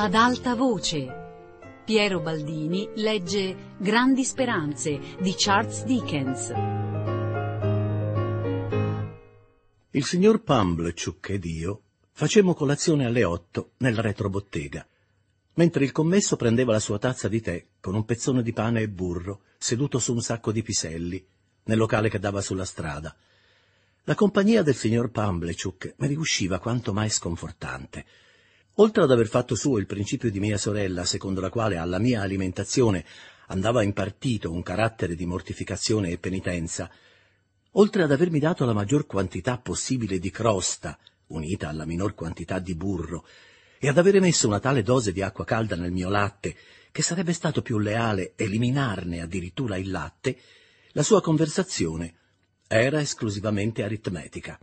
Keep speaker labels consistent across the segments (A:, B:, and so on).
A: Ad alta voce. Piero Baldini legge Grandi speranze di Charles Dickens.
B: Il signor Pumblechook ed io facemmo colazione alle 8 nella retrobottega, mentre il commesso prendeva la sua tazza di tè con un pezzone di pane e burro, seduto su un sacco di piselli, nel locale che dava sulla strada. La compagnia del signor Pumblechook mi riusciva quanto mai sconfortante. Oltre ad aver fatto suo il principio di mia sorella, secondo la quale alla mia alimentazione andava impartito un carattere di mortificazione e penitenza, oltre ad avermi dato la maggior quantità possibile di crosta, unita alla minor quantità di burro, e ad avere messo una tale dose di acqua calda nel mio latte, che sarebbe stato più leale eliminarne addirittura il latte, la sua conversazione era esclusivamente aritmetica.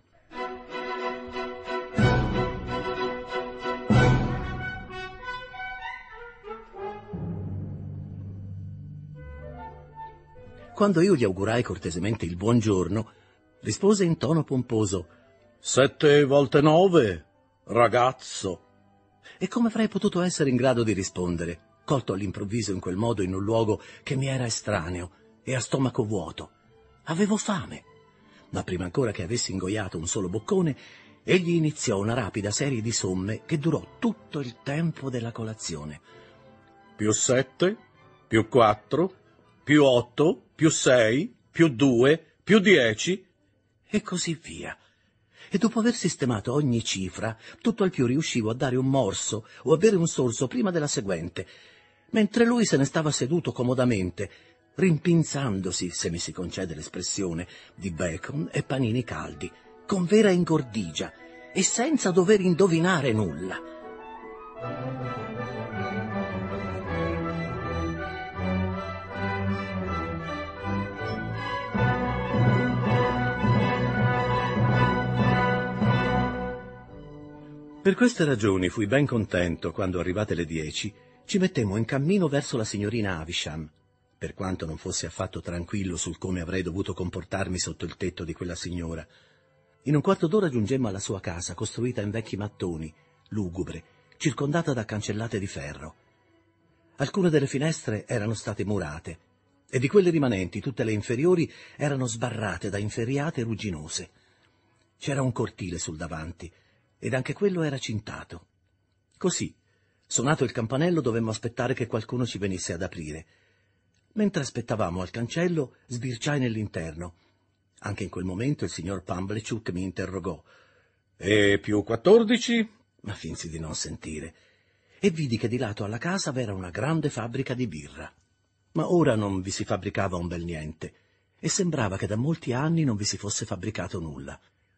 B: Quando io gli augurai cortesemente il buongiorno, rispose in tono pomposo: 7 volte 9, ragazzo. E come avrei potuto essere in grado di rispondere, colto all'improvviso in quel modo in un luogo che mi era estraneo e a stomaco vuoto? Avevo fame. Ma prima ancora che avessi ingoiato un solo boccone, egli iniziò una rapida serie di somme che durò tutto il tempo della colazione. +7, +4, +8, +6, +2, +10, e così via. E dopo aver sistemato ogni cifra, tutto al più riuscivo a dare un morso o a bere un sorso prima della seguente, mentre lui se ne stava seduto comodamente, rimpinzandosi, se mi si concede l'espressione, di bacon e panini caldi, con vera ingordigia e senza dover indovinare nulla. Per queste ragioni fui ben contento quando, arrivate le 10, ci mettemmo in cammino verso la signorina Havisham, per quanto non fossi affatto tranquillo sul come avrei dovuto comportarmi sotto il tetto di quella signora. In un quarto d'ora giungemmo alla sua casa, costruita in vecchi mattoni, lugubre, circondata da cancellate di ferro. Alcune delle finestre erano state murate, e di quelle rimanenti tutte le inferiori erano sbarrate da inferriate rugginose. C'era un cortile sul davanti, ed anche quello era cintato. Così, suonato il campanello, dovemmo aspettare che qualcuno ci venisse ad aprire. Mentre aspettavamo al cancello, sbirciai nell'interno. Anche in quel momento il signor Pumblechook mi interrogò. «E +14?» Ma finsi di non sentire, e vidi che di lato alla casa v'era una grande fabbrica di birra. Ma ora non vi si fabbricava un bel niente, e sembrava che da molti anni non vi si fosse fabbricato nulla.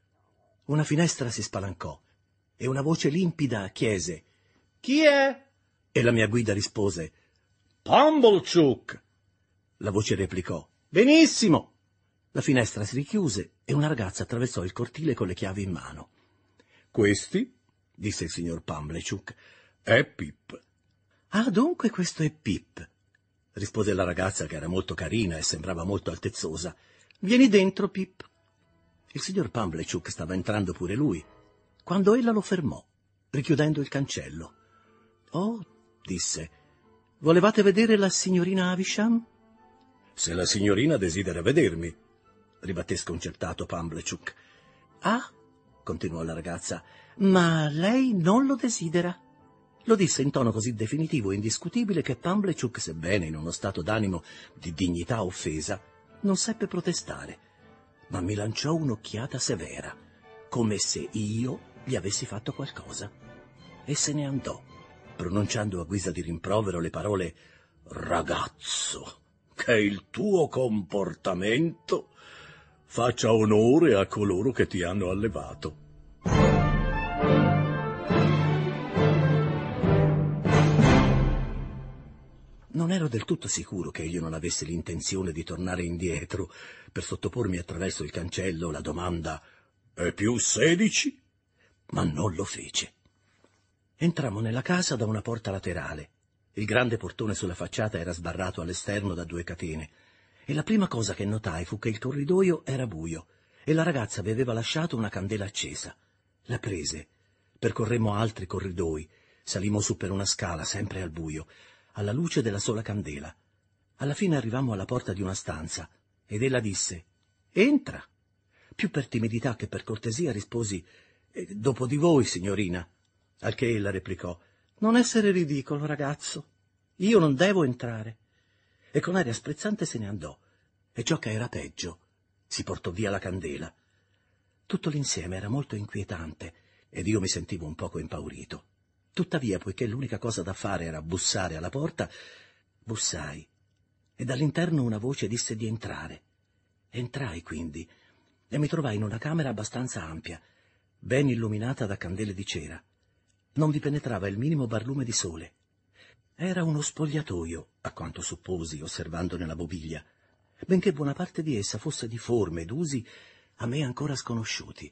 B: Una finestra si spalancò, e una voce limpida chiese: «Chi è?» E la mia guida rispose: «Pumblechook!» La voce replicò: «Benissimo!» La finestra si richiuse e una ragazza attraversò il cortile con le chiavi in mano. «Questi», disse il signor Pumblechook, «è Pip». «Ah, dunque questo è Pip», rispose la ragazza, che era molto carina e sembrava molto altezzosa. «Vieni dentro, Pip». Il signor Pumblechook stava entrando pure lui, quando ella lo fermò, richiudendo il cancello. «Oh», disse, «volevate vedere la signorina Havisham?» «Se la signorina desidera vedermi», ribatté sconcertato Pumblechook. «Ah», continuò la ragazza, «ma lei non lo desidera?» Lo disse in tono così definitivo e indiscutibile che Pumblechook, sebbene in uno stato d'animo di dignità offesa, non seppe protestare, ma mi lanciò un'occhiata severa, come se io gli avessi fatto qualcosa, e se ne andò, pronunciando a guisa di rimprovero le parole «Ragazzo, che il tuo comportamento faccia onore a coloro che ti hanno allevato». Non ero del tutto sicuro che io non avesse l'intenzione di tornare indietro per sottopormi attraverso il cancello la domanda «È +16?» Ma non lo fece. Entrammo nella casa da una porta laterale. Il grande portone sulla facciata era sbarrato all'esterno da 2 catene, e la prima cosa che notai fu che il corridoio era buio e la ragazza vi aveva lasciato una candela accesa. La prese, percorremmo altri corridoi, Salimmo su per una scala, sempre al buio, alla luce della sola candela. Alla fine arrivammo alla porta di una stanza ed ella disse: «Entra». Più per timidità che per cortesia risposi: «Dopo di voi, signorina». Al che ella replicò: «Non essere ridicolo, ragazzo. Io non devo entrare». E con aria sprezzante se ne andò. E ciò che era peggio, si portò via la candela. Tutto l'insieme era molto inquietante ed io mi sentivo un poco impaurito. Tuttavia, poiché l'unica cosa da fare era bussare alla porta, bussai e dall'interno una voce disse di entrare. Entrai quindi e mi trovai in una camera abbastanza ampia, ben illuminata da candele di cera. Non vi penetrava il minimo barlume di sole. Era uno spogliatoio, a quanto supposi osservandone la bobiglia, benché buona parte di essa fosse di forme ed usi a me ancora sconosciuti.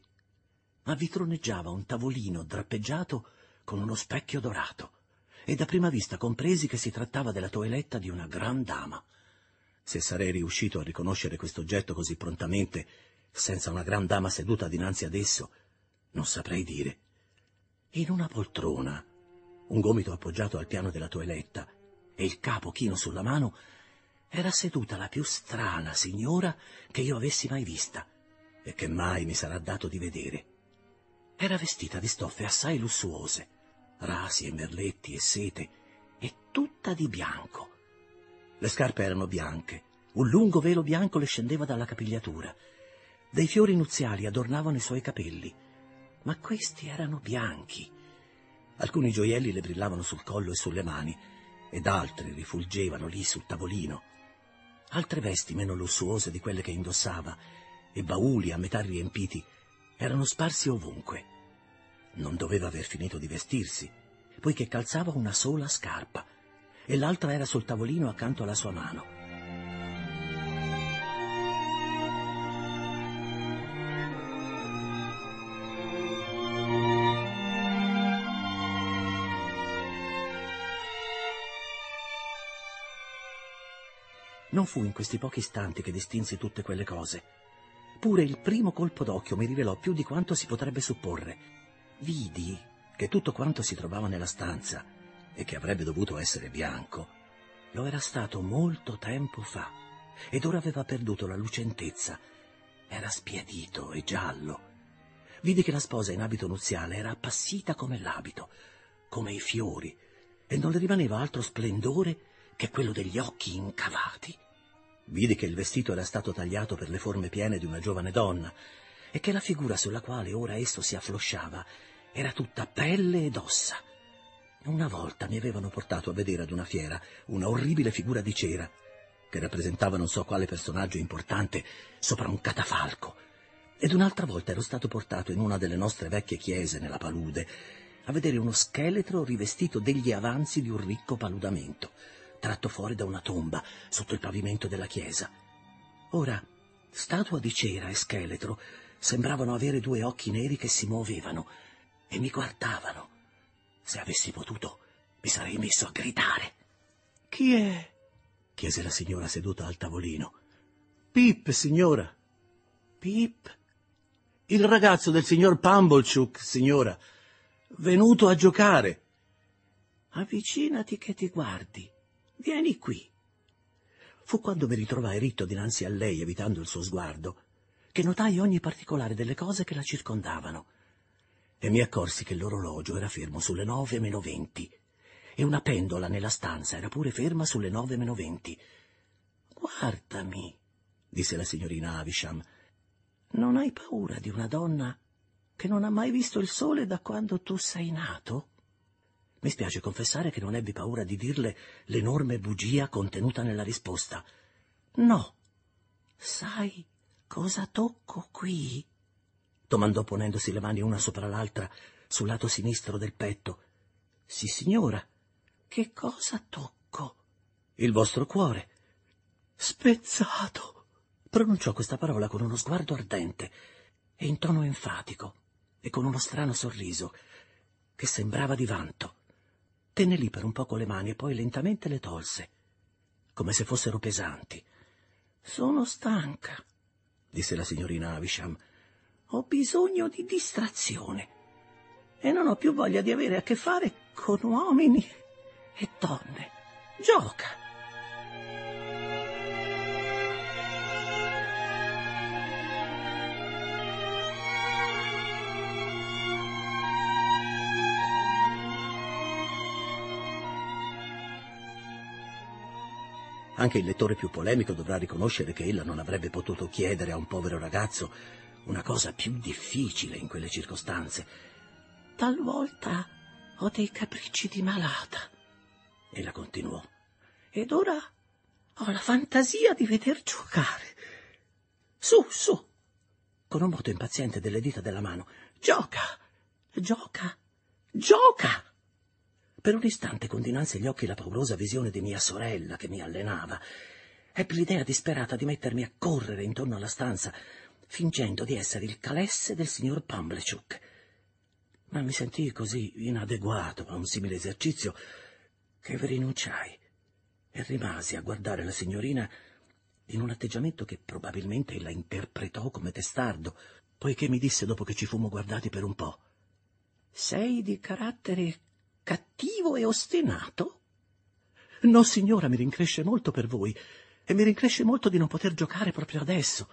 B: Ma vi troneggiava un tavolino drappeggiato con uno specchio dorato, e da prima vista compresi che si trattava della toeletta di una gran dama. Se sarei riuscito a riconoscere questo oggetto così prontamente, senza una gran dama seduta dinanzi ad esso, non saprei dire. In una poltrona, un gomito appoggiato al piano della toeletta e il capo chino sulla mano, era seduta la più strana signora che io avessi mai vista e che mai mi sarà dato di vedere. Era vestita di stoffe assai lussuose, rasi e merletti e sete, e tutta di bianco. Le scarpe erano bianche, un lungo velo bianco le scendeva dalla capigliatura, dei fiori nuziali adornavano i suoi capelli, ma questi erano bianchi. Alcuni gioielli le brillavano sul collo e sulle mani, ed altri rifulgevano lì sul tavolino. Altre vesti meno lussuose di quelle che indossava, e bauli a metà riempiti, erano sparsi ovunque. Non doveva aver finito di vestirsi, poiché calzava una sola scarpa, e l'altra era sul tavolino accanto alla sua mano. Non fu in questi pochi istanti che distinsi tutte quelle cose. Pure il primo colpo d'occhio mi rivelò più di quanto si potrebbe supporre. Vidi che tutto quanto si trovava nella stanza, e che avrebbe dovuto essere bianco, lo era stato molto tempo fa, ed ora aveva perduto la lucentezza. Era spiadito e giallo. Vidi che la sposa in abito nuziale era appassita come l'abito, come i fiori, e non le rimaneva altro splendore che quello degli occhi incavati. Vidi che il vestito era stato tagliato per le forme piene di una giovane donna e che la figura sulla quale ora esso si afflosciava era tutta pelle ed ossa. Una volta mi avevano portato a vedere ad una fiera una orribile figura di cera che rappresentava non so quale personaggio importante sopra un catafalco, ed un'altra volta ero stato portato in una delle nostre vecchie chiese nella palude a vedere uno scheletro rivestito degli avanzi di un ricco paludamento, tratto fuori da una tomba sotto il pavimento della chiesa. Ora, statua di cera e scheletro sembravano avere due occhi neri che si muovevano e mi guardavano. Se avessi potuto, mi sarei messo a gridare. «Chi è?» chiese la signora seduta al tavolino. «Pip, signora». «Pip?» «Il ragazzo del signor Pumblechook, signora, venuto a giocare». «Avvicinati che ti guardi. Vieni qui». Fu quando mi ritrovai ritto dinanzi a lei, evitando il suo sguardo, che notai ogni particolare delle cose che la circondavano, e mi accorsi che l'orologio era fermo sulle 9:20 e una pendola nella stanza era pure ferma sulle 9:20. «Guardami», disse la signorina Havisham, «non hai paura di una donna che non ha mai visto il sole da quando tu sei nato?» Mi spiace confessare che non ebbi paura di dirle l'enorme bugia contenuta nella risposta. «No. Sai cosa tocco qui?» domandò ponendosi le mani una sopra l'altra sul lato sinistro del petto. «Sì, signora». «Che cosa tocco?» «Il vostro cuore». «Spezzato», pronunciò questa parola con uno sguardo ardente e in tono enfatico e con uno strano sorriso che sembrava di vanto. Tenne lì per un poco le mani e poi lentamente le tolse, come se fossero pesanti. «Sono stanca», disse la signorina Havisham. «Ho bisogno di distrazione».
C: e non ho più voglia di avere a che fare con uomini e donne. Gioca.
B: Anche il lettore più polemico dovrà riconoscere che ella non avrebbe potuto chiedere a un povero ragazzo una cosa più difficile in quelle circostanze.
C: Talvolta ho dei capricci di malata.
B: Ella continuò.
C: Ed ora ho la fantasia di veder giocare. Su, su,
B: con un moto impaziente delle dita della mano.
C: Gioca, gioca, gioca!
B: Per un istante con dinanzi agli occhi la paurosa visione di mia sorella che mi allenava. Ebbi l'idea disperata di mettermi a correre intorno alla stanza, fingendo di essere il calesse del signor Pumblechook. Ma mi sentii così inadeguato a un simile esercizio che vi rinunciai e rimasi a guardare la signorina in un atteggiamento che probabilmente ella interpretò come testardo, poiché mi disse dopo che ci fummo guardati per un po':
C: «Sei di carattere cattivo e ostinato?»
B: «No, signora, mi rincresce molto per voi, e mi rincresce molto di non poter giocare proprio adesso.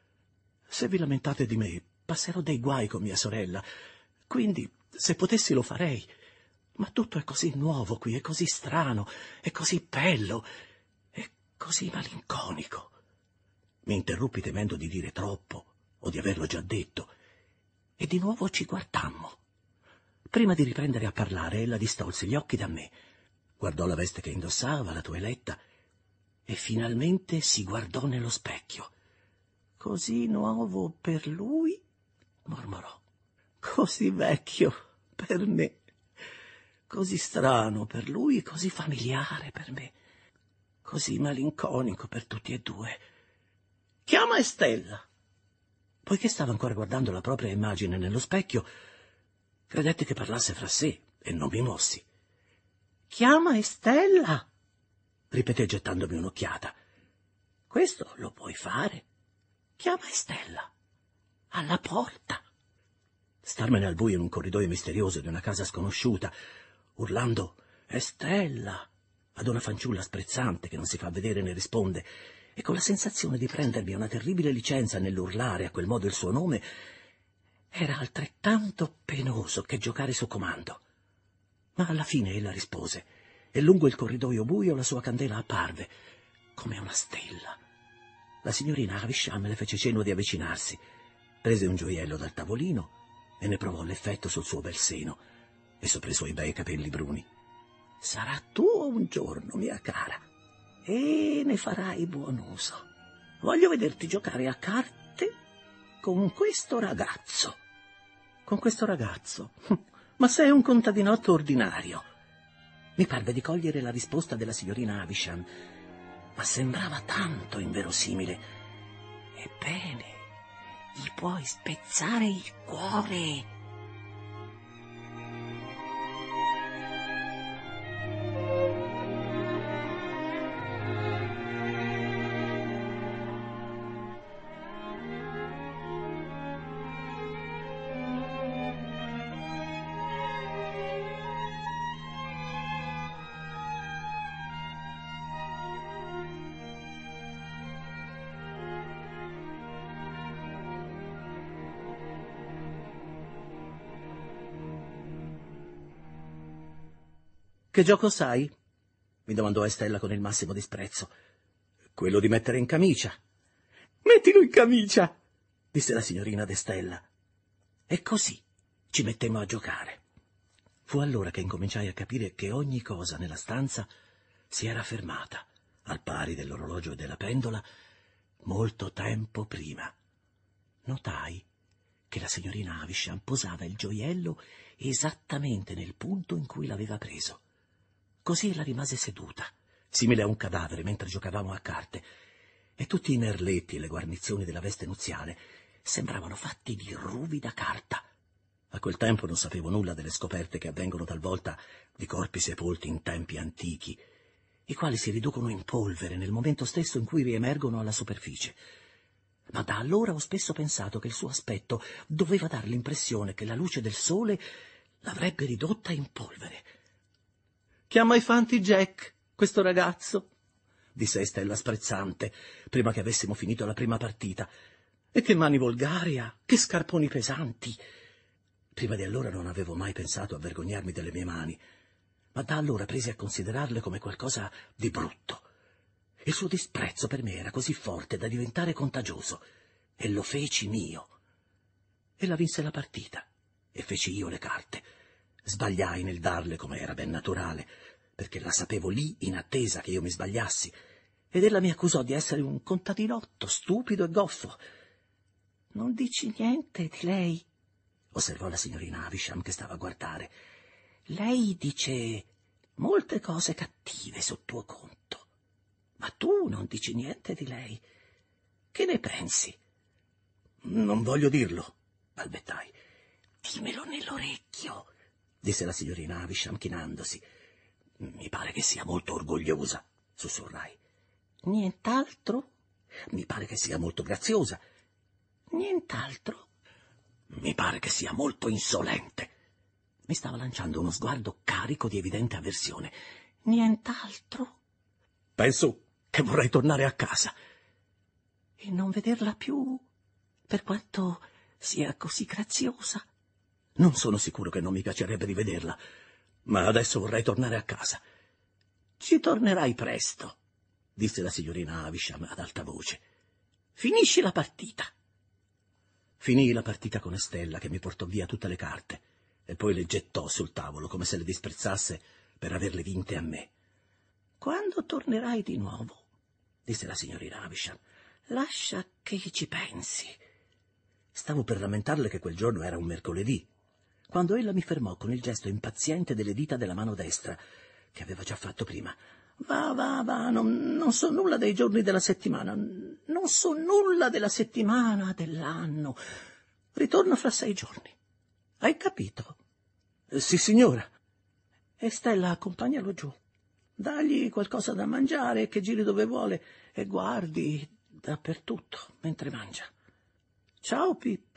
B: Se vi lamentate di me, passerò dei guai con mia sorella, quindi, se potessi, lo farei. Ma tutto è così nuovo qui, è così strano, è così bello, è così malinconico». Mi interruppi temendo di dire troppo, o di averlo già detto, e di nuovo ci guardammo. Prima di riprendere a parlare, ella distolse gli occhi da me, guardò la veste che indossava, la toeletta, e finalmente si guardò nello specchio.
C: «Così nuovo per lui?»
B: mormorò.
C: «Così vecchio per me, così strano per lui, così familiare per me, così malinconico per tutti e due. Chiama Estella!»
B: Poiché stava ancora guardando la propria immagine nello specchio, credetti che parlasse fra sé e non mi mossi.
C: «Chiama Estella!»
B: ripeté gettandomi un'occhiata.
C: «Questo lo puoi fare. Chiama Estella. Alla porta.»
B: Starmene al buio in un corridoio misterioso di una casa sconosciuta, urlando «Estella!» ad una fanciulla sprezzante che non si fa vedere né risponde, e con la sensazione di prendermi una terribile licenza nell'urlare a quel modo il suo nome, era altrettanto penoso che giocare su comando. Ma alla fine ella rispose, e lungo il corridoio buio la sua candela apparve, come una stella. La signorina Havisham le fece cenno di avvicinarsi, prese un gioiello dal tavolino e ne provò l'effetto sul suo bel seno e sopra i suoi bei capelli bruni.
C: «Sarà tuo un giorno, mia cara, e ne farai buon uso. Voglio vederti giocare a carte con questo ragazzo.»
B: «Con questo ragazzo? Ma sei un contadinotto ordinario.» Mi parve di cogliere la risposta della signorina Havisham, ma sembrava tanto inverosimile.
C: «Ebbene, gli puoi spezzare il cuore.»
B: «Che gioco sai?» mi domandò Estella con il massimo disprezzo. «Quello di mettere in camicia.»
C: «Mettilo in camicia!»
B: disse la signorina d'Estella. E così ci mettemmo a giocare. Fu allora che incominciai a capire che ogni cosa nella stanza si era fermata, al pari dell'orologio e della pendola, molto tempo prima. Notai che la signorina Havisham posava il gioiello esattamente nel punto in cui l'aveva preso. Così ella rimase seduta, simile a un cadavere mentre giocavamo a carte, e tutti i merletti e le guarnizioni della veste nuziale sembravano fatti di ruvida carta. A quel tempo non sapevo nulla delle scoperte che avvengono talvolta di corpi sepolti in tempi antichi, i quali si riducono in polvere nel momento stesso in cui riemergono alla superficie. Ma da allora ho spesso pensato che il suo aspetto doveva dar l'impressione che la luce del sole
C: l'avrebbe ridotta in polvere. «Chiama i fanti Jack, questo ragazzo», disse Estella sprezzante, prima che avessimo finito la prima partita. «E che mani volgari ha, che scarponi pesanti!» Prima di allora non avevo mai pensato a vergognarmi delle mie mani, ma da allora presi a considerarle come qualcosa di brutto. Il suo disprezzo per me era così forte da diventare contagioso, e lo feci mio. Ella vinse la partita, e feci io le carte. Sbagliai nel darle, come era ben naturale, perché la sapevo lì in attesa che io mi sbagliassi, ed ella mi accusò di essere un contadinotto, stupido e goffo. «Non dici niente di lei?» osservò la signorina Havisham, che stava a guardare. «Lei dice molte cose cattive sul tuo conto, ma tu non dici niente di lei. Che ne pensi?» «Non voglio dirlo», balbettai. «Dimmelo nell'orecchio», disse la signorina Havisham chinandosi. «Mi pare che sia molto orgogliosa», sussurrai. «Nient'altro?» «Mi pare che sia molto graziosa». «Nient'altro?» «Mi pare che sia molto insolente». Mi stava lanciando uno sguardo carico di evidente avversione. «Nient'altro?» «Penso che vorrei tornare a casa». «E non vederla più, per quanto sia così graziosa?» «Non sono sicuro che non mi piacerebbe rivederla, ma adesso vorrei tornare a casa». «Ci tornerai presto», disse la signorina Havisham ad alta voce. «Finisci la partita». Finii la partita con Estella, che mi portò via tutte le carte e poi le gettò sul tavolo come se le disprezzasse per averle vinte a me. «Quando tornerai di nuovo?» disse la signorina Havisham. «Lascia che ci pensi». Stavo per lamentarle che quel giorno era un mercoledì, quando ella mi fermò con il gesto impaziente delle dita della mano destra, che aveva già fatto prima. Va, non so nulla dei giorni della settimana, non so nulla della settimana, dell'anno. Ritorno fra 6 giorni. Hai capito?» «Sì, signora». «Estella, accompagnalo giù. Dagli qualcosa da mangiare, che giri dove vuole e guardi dappertutto mentre mangia. Ciao, Pip».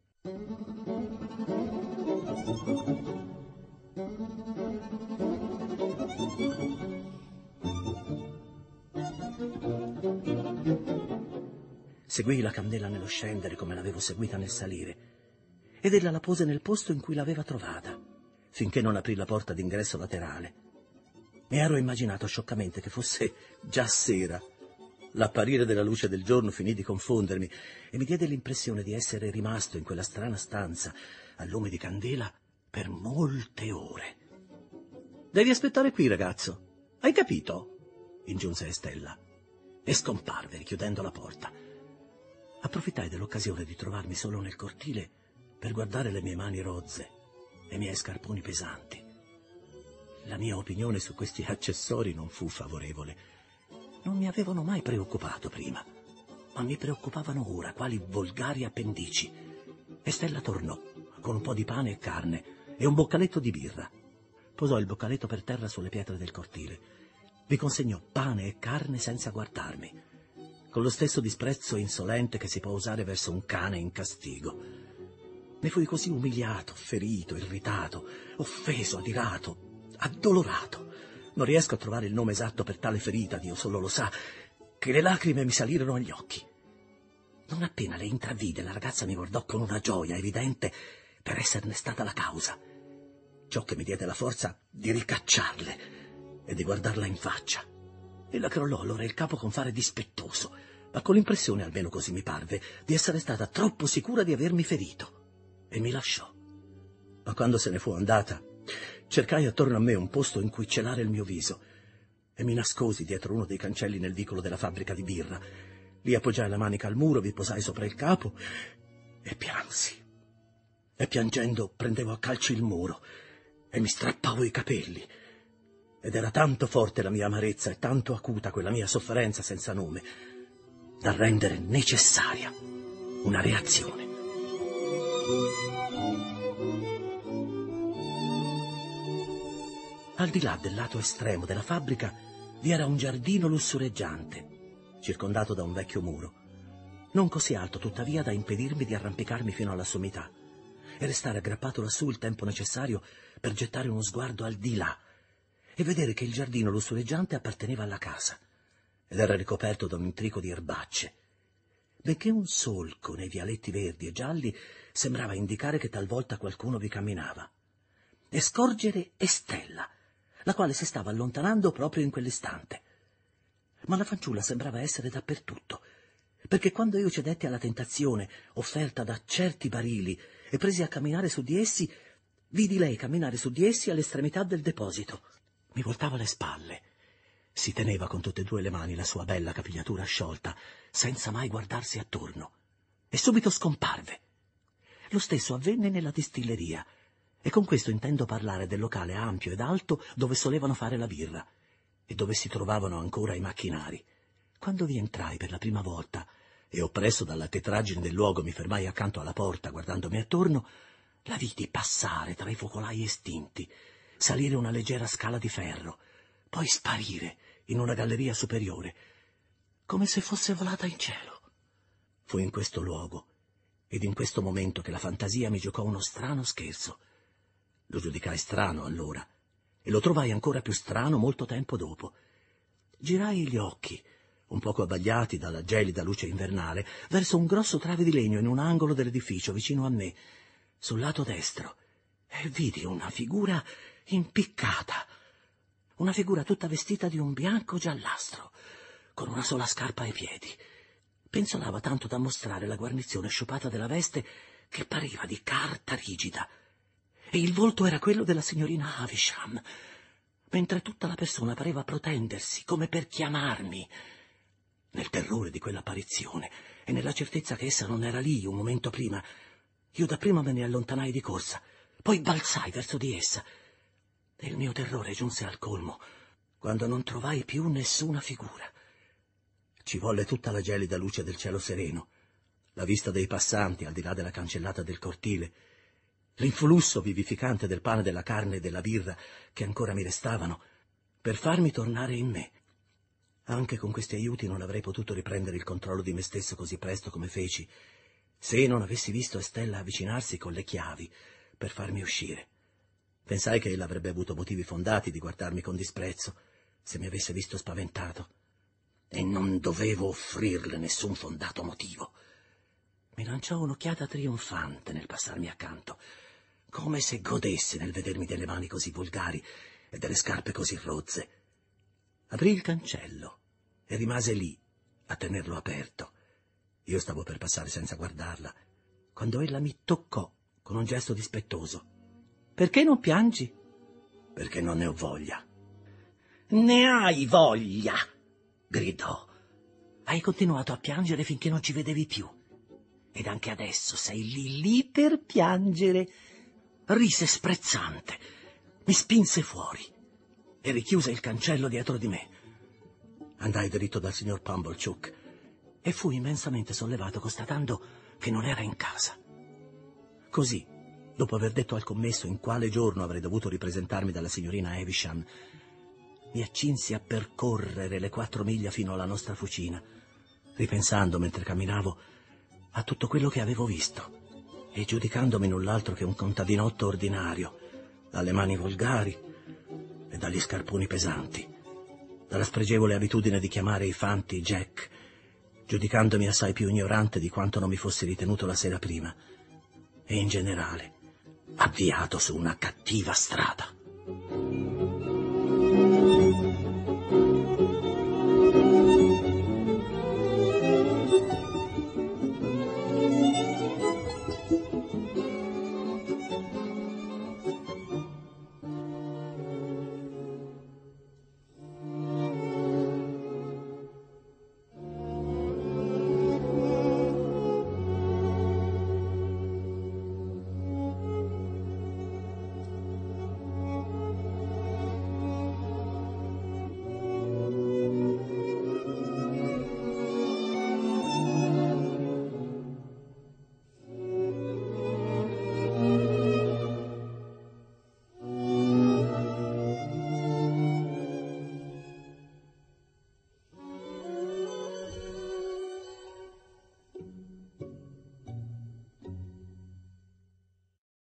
C: Seguii la candela nello scendere come l'avevo seguita nel salire, ed ella la pose nel posto in cui l'aveva trovata, finché non aprì la porta d'ingresso laterale. Mi ero immaginato scioccamente che fosse già sera. L'apparire della luce del giorno finì di confondermi e mi diede l'impressione di essere rimasto in quella strana stanza, al lume di candela, per molte ore. «Devi aspettare qui, ragazzo. Hai capito?» ingiunse Estella, e scomparve richiudendo la porta. Approfittai dell'occasione di trovarmi solo nel cortile per guardare le mie mani rozze e i miei scarponi pesanti. La mia opinione su questi accessori non fu favorevole. Non mi avevano mai preoccupato prima, ma mi preoccupavano ora quali volgari appendici. Estella tornò con un po' di pane e carne e un boccaletto di birra. Posò il boccaletto per terra sulle pietre del cortile. Vi consegnò pane e carne senza guardarmi, con lo stesso disprezzo insolente che si può usare verso un cane in castigo. Ne fui così umiliato, ferito, irritato, offeso, adirato, addolorato. Non riesco a trovare il nome esatto per tale ferita, Dio solo lo sa, che le lacrime mi salirono agli occhi. Non appena le intravide, la ragazza mi guardò con una gioia evidente per esserne stata la causa, ciò che mi diede la forza di ricacciarle e di guardarla in faccia. Ella crollò allora il capo con fare dispettoso, ma con l'impressione, almeno così mi parve, di essere stata troppo sicura di avermi ferito, e mi lasciò. Ma quando se ne fu andata, cercai attorno a me un posto in cui celare il mio viso, e mi nascosi dietro uno dei cancelli nel vicolo della fabbrica di birra. Lì appoggiai la manica al muro, vi posai sopra il capo e piansi. E piangendo prendevo a calci il muro e mi strappavo i capelli. Ed era tanto forte la mia amarezza e tanto acuta quella mia sofferenza senza nome, da rendere necessaria una reazione. Al di là del lato estremo della fabbrica vi era un giardino lussureggiante, circondato da un vecchio muro, non così alto tuttavia da impedirmi di arrampicarmi fino alla sommità, e restare aggrappato lassù il tempo necessario per gettare uno sguardo al di là e vedere che il giardino lussureggiante apparteneva alla casa ed era ricoperto da un intrico di erbacce, benché un solco nei vialetti verdi e gialli sembrava indicare che talvolta qualcuno vi camminava, e scorgere Estella, la quale si stava allontanando proprio in quell'istante. Ma la fanciulla sembrava essere dappertutto, perché quando io cedetti alla tentazione offerta da certi barili e presi a camminare su di essi, vidi lei camminare su di essi all'estremità del deposito. Mi voltava le spalle. Si teneva con tutte e due le mani la sua bella capigliatura sciolta, senza mai guardarsi attorno, e subito scomparve. Lo stesso avvenne nella distilleria, e con questo intendo parlare del locale ampio ed alto dove solevano fare la birra, e dove si trovavano ancora i macchinari. Quando vi entrai per la prima volta, e oppresso dalla tetraggine del luogo mi fermai accanto alla porta guardandomi attorno, la vidi passare tra i focolai estinti, salire una leggera scala di ferro, poi sparire in una galleria superiore, come se fosse volata in cielo. Fu in questo luogo ed in questo momento che la fantasia mi giocò uno strano scherzo. Lo giudicai strano allora e lo trovai ancora più strano molto tempo dopo. Girai gli occhi, un poco abbagliati dalla gelida luce invernale, verso un grosso trave di legno in un angolo dell'edificio vicino a me, sul lato destro, e vidi una figura impiccata, una figura tutta vestita di un bianco giallastro, con una sola scarpa ai piedi. Penzolava tanto da mostrare la guarnizione sciupata della veste che pareva di carta rigida, e il volto era quello della signorina Havisham, mentre tutta la persona pareva protendersi come per chiamarmi. Nel terrore di quell'apparizione e nella certezza che essa non era lì un momento prima, io dapprima me ne allontanai di corsa, poi balzai verso di essa, e il mio terrore giunse al colmo quando non trovai più nessuna figura. Ci volle tutta la gelida luce del cielo sereno, la vista dei passanti al di là della cancellata del cortile, l'influsso vivificante del pane, della carne e della birra che ancora mi restavano, per farmi tornare in me. Anche con questi aiuti non avrei potuto riprendere il controllo di me stesso così presto come feci, se non avessi visto Estella avvicinarsi con le chiavi per farmi uscire. Pensai che ella avrebbe avuto motivi fondati di guardarmi con disprezzo, se mi avesse visto spaventato, e non dovevo offrirle nessun fondato motivo. Mi lanciò un'occhiata trionfante nel passarmi accanto, come se godesse nel vedermi delle mani così volgari e delle scarpe così rozze. Aprì il cancello e rimase lì a tenerlo aperto. Io stavo per passare senza guardarla, quando ella mi toccò con un gesto dispettoso. «Perché non piangi?» «Perché non ne ho voglia». «Ne hai voglia!» gridò. «Hai continuato a piangere finché non ci vedevi più. Ed anche adesso sei lì per piangere». Rise sprezzante, mi spinse fuori e richiuse il cancello dietro di me. Andai dritto dal signor Pumblechook e fui immensamente sollevato constatando che non era in casa. Così, dopo aver detto al commesso in quale giorno avrei dovuto ripresentarmi dalla signorina Havisham, mi accinsi a percorrere le 4 miglia fino alla nostra fucina, ripensando mentre camminavo a tutto quello che avevo visto e giudicandomi null'altro che un contadinotto ordinario, dalle mani volgari e dagli scarponi pesanti, dalla spregevole abitudine di chiamare i fanti Jack, giudicandomi assai più ignorante di quanto non mi fossi ritenuto la sera prima, e in generale avviato su una cattiva strada.